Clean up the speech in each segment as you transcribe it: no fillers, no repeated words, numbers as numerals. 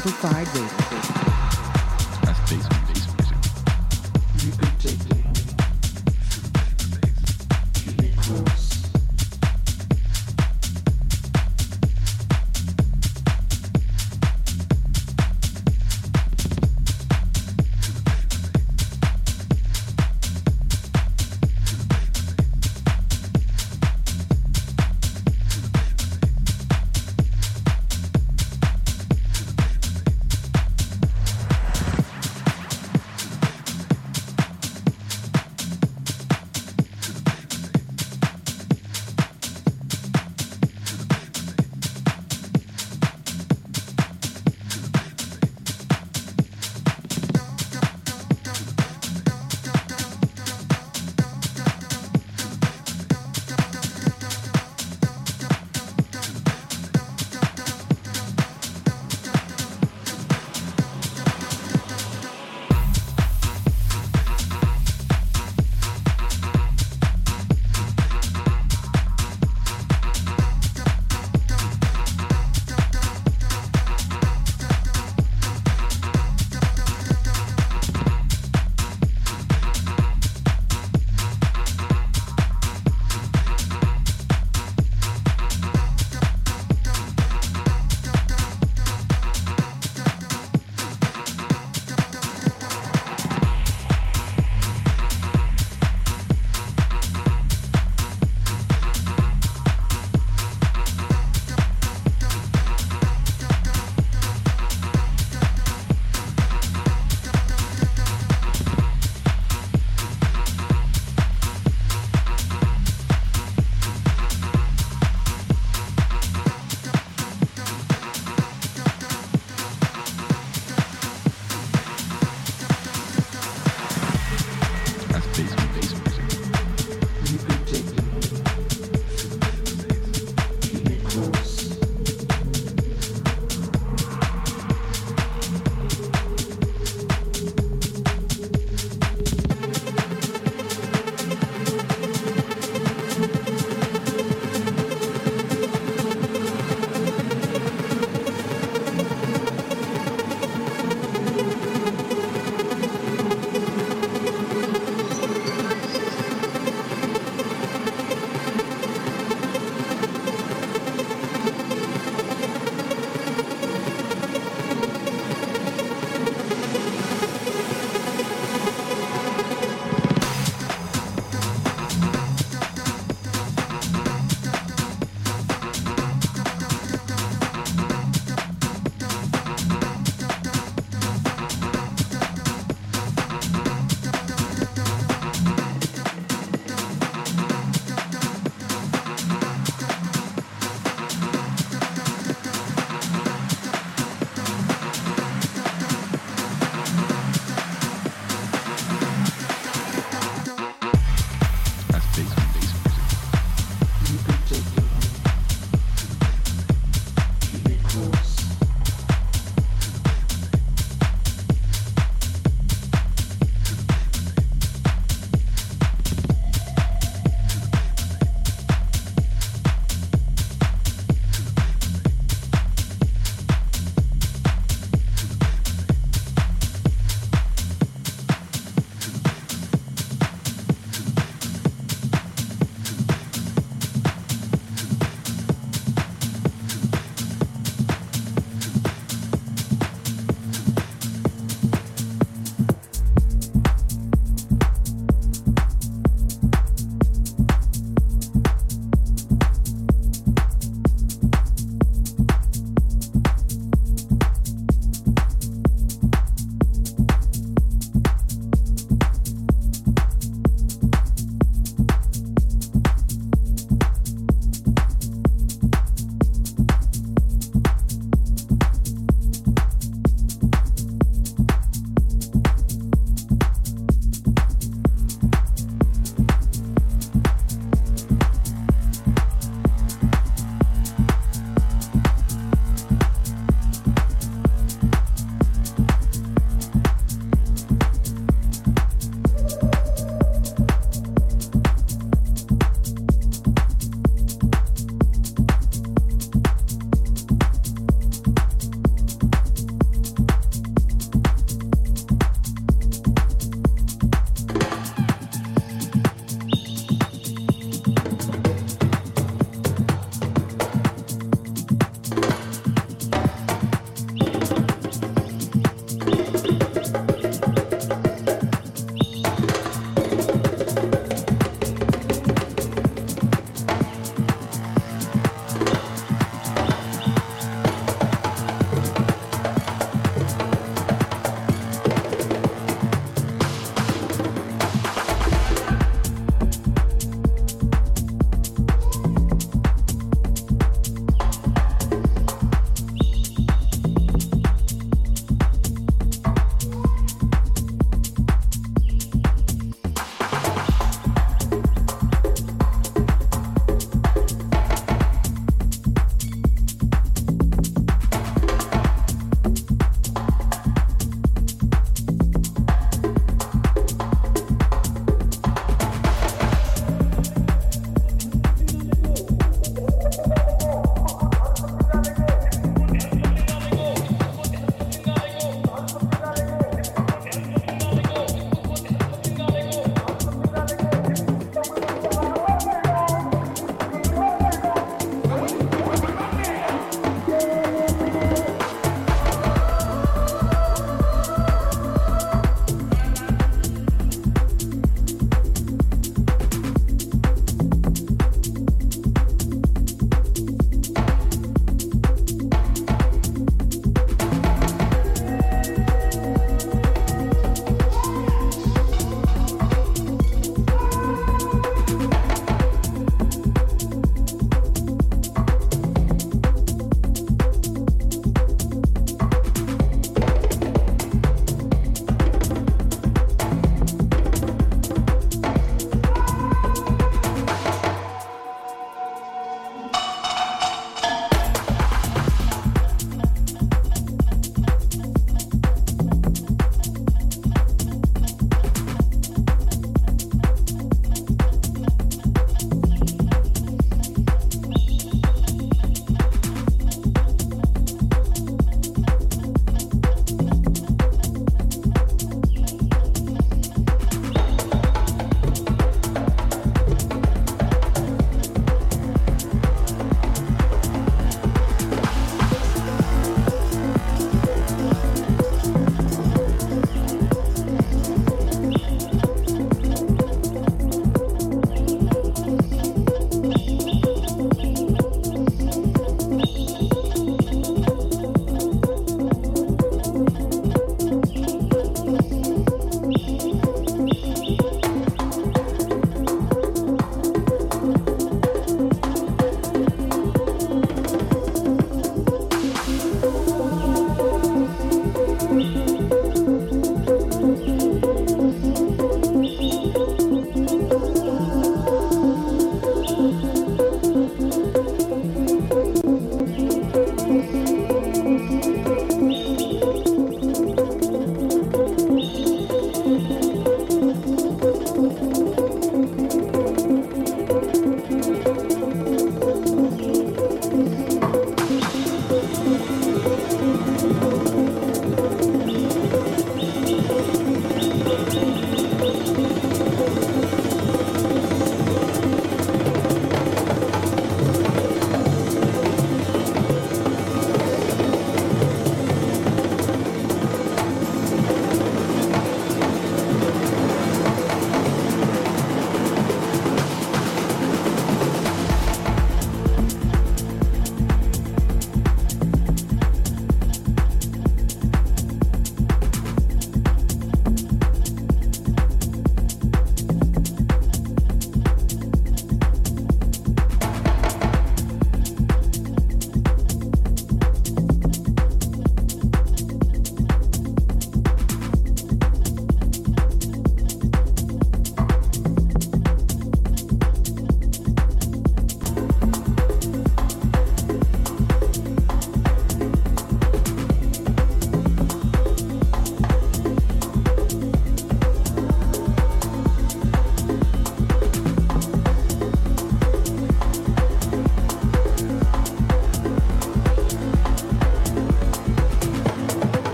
Amplified Radio. That's bass music. You could take me home. Keep me close.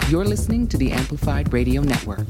You're listening to the Amplified Radio Network.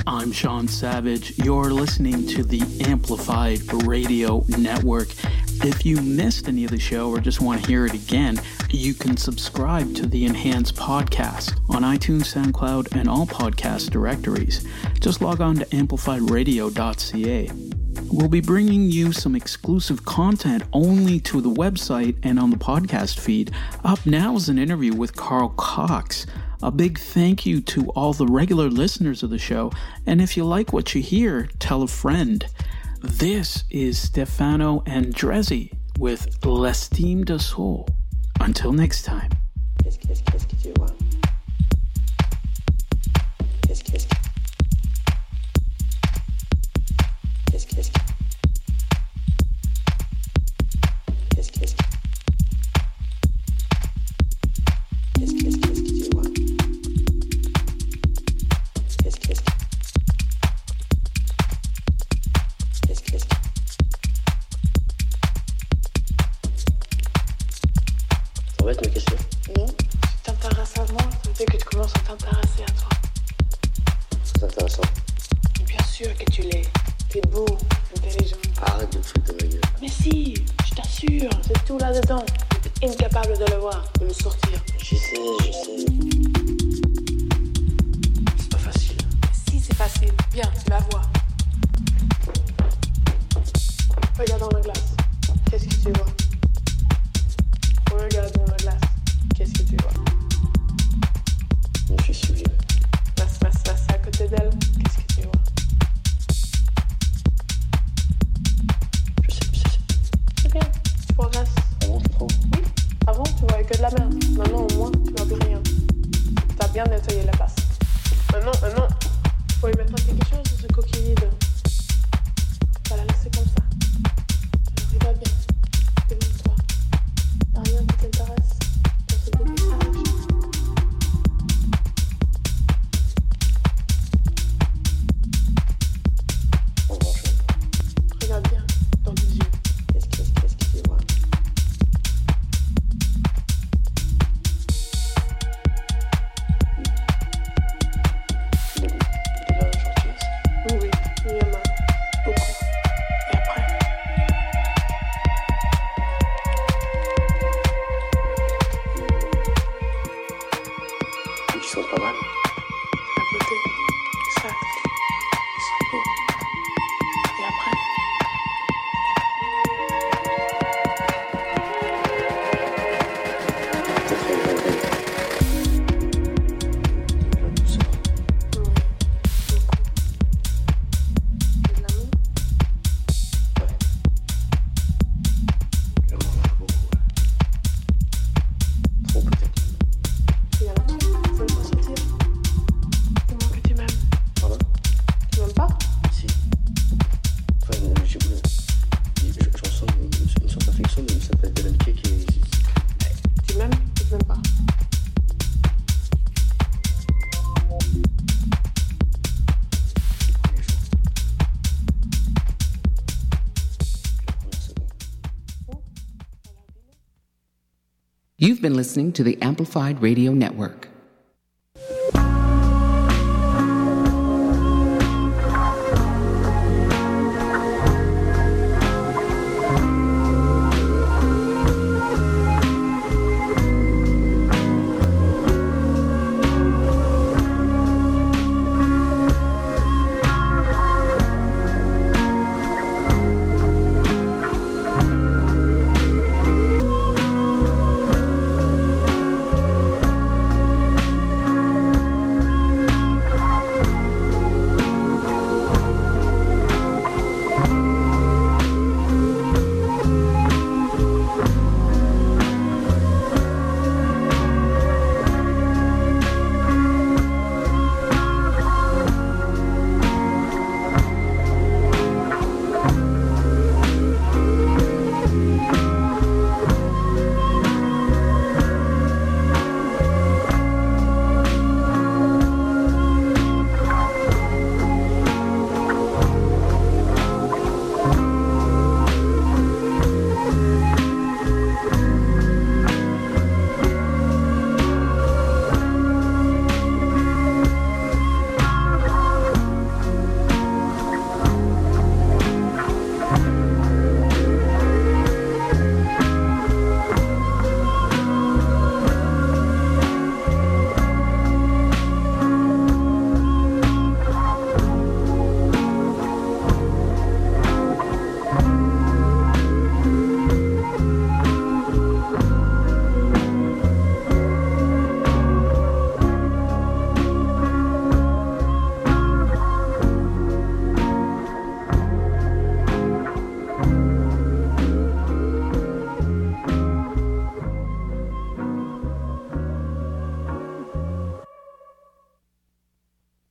I'm Sean Savage. You're listening to the Amplified Radio Network. If you missed any of the show or just want to hear it again, you can subscribe to the Enhanced podcast on iTunes, SoundCloud, and all podcast directories. Just log on to amplifiedradio.ca. We'll be bringing you some exclusive content only to the website and on the podcast feed. Up now is an interview with Carl Cox. A big thank you to all the regular listeners of the show, and if you like what you hear, tell a friend. This is Stefano Andrezzi with L'Estime de Soul. Until next time. Qu'est-ce que tu vois? Qu'est-ce que tu vois? En fait, ma question. Non, tu t'intéresses à moi, ça veut dire que tu commences à t'intéresser à toi. C'est intéressant. Et bien sûr que tu l'es. T'es beau, intelligent. Arrête de te foutre de ma gueule. Mais si, je t'assure, c'est tout là-dedans. T'es incapable de le voir, de le sortir. Je sais. C'est pas facile. Si, c'est facile. Viens, tu la vois. Regarde dans la glace. Qu'est-ce que tu vois? Regarde dans la glace. Qu'est-ce que tu vois? Je suis suivi. Passe à côté d'elle. Qu'est-ce que tu vois? Je sais. C'est bien, tu progresses. Avant, tu prends. Oui, avant tu voyais que de la merde. Maintenant au moins tu vois plus rien. T'as bien nettoyé la place. Maintenant, faut y mettre quelque chose de ce coquille vide. Pas la laisser comme ça. Alors il va bien. Démontre-toi. Y'a rien qui t'intéresse dans ce beau paysage. En grand chose. Regarde bien dans tes yeux. Qu'est-ce que tu vois? De la gentillesse. Oui, il y en a beaucoup. Et après, Et qui sont pas mal. la beauté, exact. Ils sont beaux. Et après, Peut-être une vraie de la douceur. oui, beaucoup. Et de l'amour. Ouais. Vraiment beaucoup, ouais. Trop peut-être. Il y en a trop. Faut le faire sortir. Dis-moi que tu m'aimes. Pardon? Tu m'aimes pas? Si. Enfin, j'en sens une sorte d'affection, mais ça peut être de l'amitié qui est... Tu m'aimes ou tu m'aimes pas? les jours. La première seconde. You've been listening to the Amplified Radio Network.